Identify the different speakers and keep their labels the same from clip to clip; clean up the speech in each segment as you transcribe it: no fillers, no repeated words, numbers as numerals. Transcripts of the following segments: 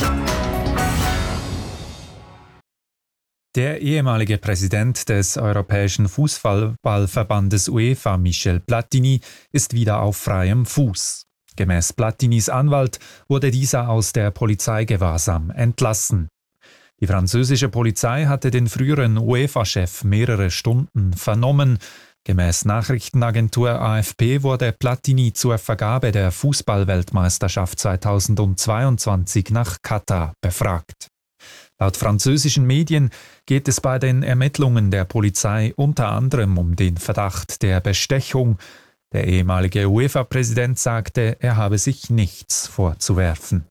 Speaker 1: Der ehemalige Präsident des Europäischen Fußballverbandes UEFA, Michel Platini, ist wieder auf freiem Fuß. Gemäß Platinis Anwalt wurde dieser aus der Polizeigewahrsam entlassen. Die französische Polizei hatte den früheren UEFA-Chef mehrere Stunden vernommen. Gemäß Nachrichtenagentur AFP wurde Platini zur Vergabe der Fußballweltmeisterschaft 2022 nach Katar befragt. Laut französischen Medien geht es bei den Ermittlungen der Polizei unter anderem um den Verdacht der Bestechung. Der ehemalige UEFA-Präsident sagte, er habe sich nichts vorzuwerfen.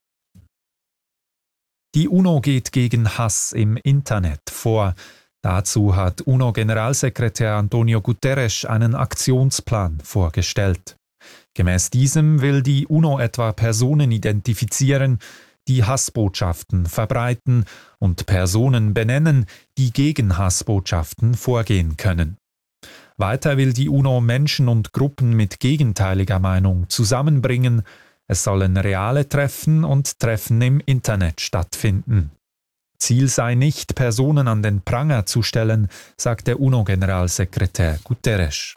Speaker 1: Die UNO geht gegen Hass im Internet vor. Dazu hat UNO-Generalsekretär Antonio Guterres einen Aktionsplan vorgestellt. Gemäß diesem will die UNO etwa Personen identifizieren, die Hassbotschaften verbreiten und Personen benennen, die gegen Hassbotschaften vorgehen können. Weiter will die UNO Menschen und Gruppen mit gegenteiliger Meinung zusammenbringen. Es sollen reale Treffen und Treffen im Internet stattfinden. Ziel sei nicht, Personen an den Pranger zu stellen, sagt der UNO-Generalsekretär Guterres.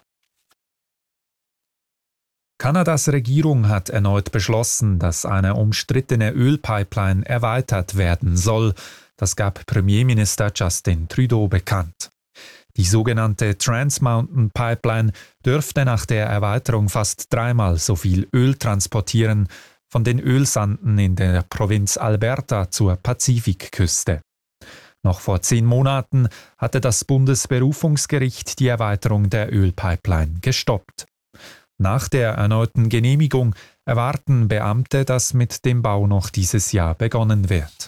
Speaker 1: Kanadas Regierung hat erneut beschlossen, dass eine umstrittene Ölpipeline erweitert werden soll. Das gab Premierminister Justin Trudeau bekannt. Die sogenannte Trans Mountain Pipeline dürfte nach der Erweiterung fast 3-mal so viel Öl transportieren, von den Ölsanden in der Provinz Alberta zur Pazifikküste. Noch vor 10 Monaten hatte das Bundesberufungsgericht die Erweiterung der Ölpipeline gestoppt. Nach der erneuten Genehmigung erwarten Beamte, dass mit dem Bau noch dieses Jahr begonnen wird.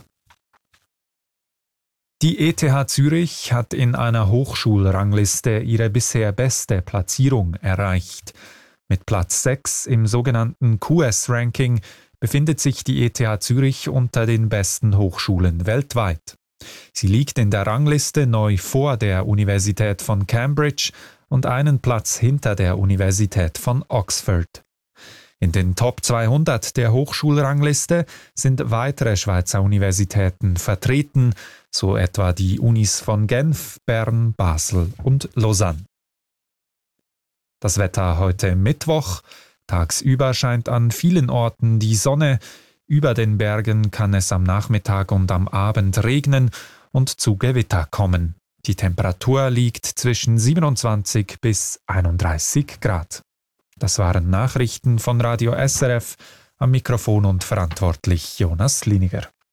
Speaker 1: Die ETH Zürich hat in einer Hochschulrangliste ihre bisher beste Platzierung erreicht. Mit Platz 6 im sogenannten QS-Ranking befindet sich die ETH Zürich unter den besten Hochschulen weltweit. Sie liegt in der Rangliste neu vor der Universität von Cambridge und einen Platz hinter der Universität von Oxford. In den Top 200 der Hochschulrangliste sind weitere Schweizer Universitäten vertreten, so etwa die Unis von Genf, Bern, Basel und Lausanne. Das Wetter heute Mittwoch. Tagsüber scheint an vielen Orten die Sonne. Über den Bergen kann es am Nachmittag und am Abend regnen und zu Gewitter kommen. Die Temperatur liegt zwischen 27 bis 31 Grad. Das waren Nachrichten von Radio SRF, am Mikrofon und verantwortlich Jonas Liniger.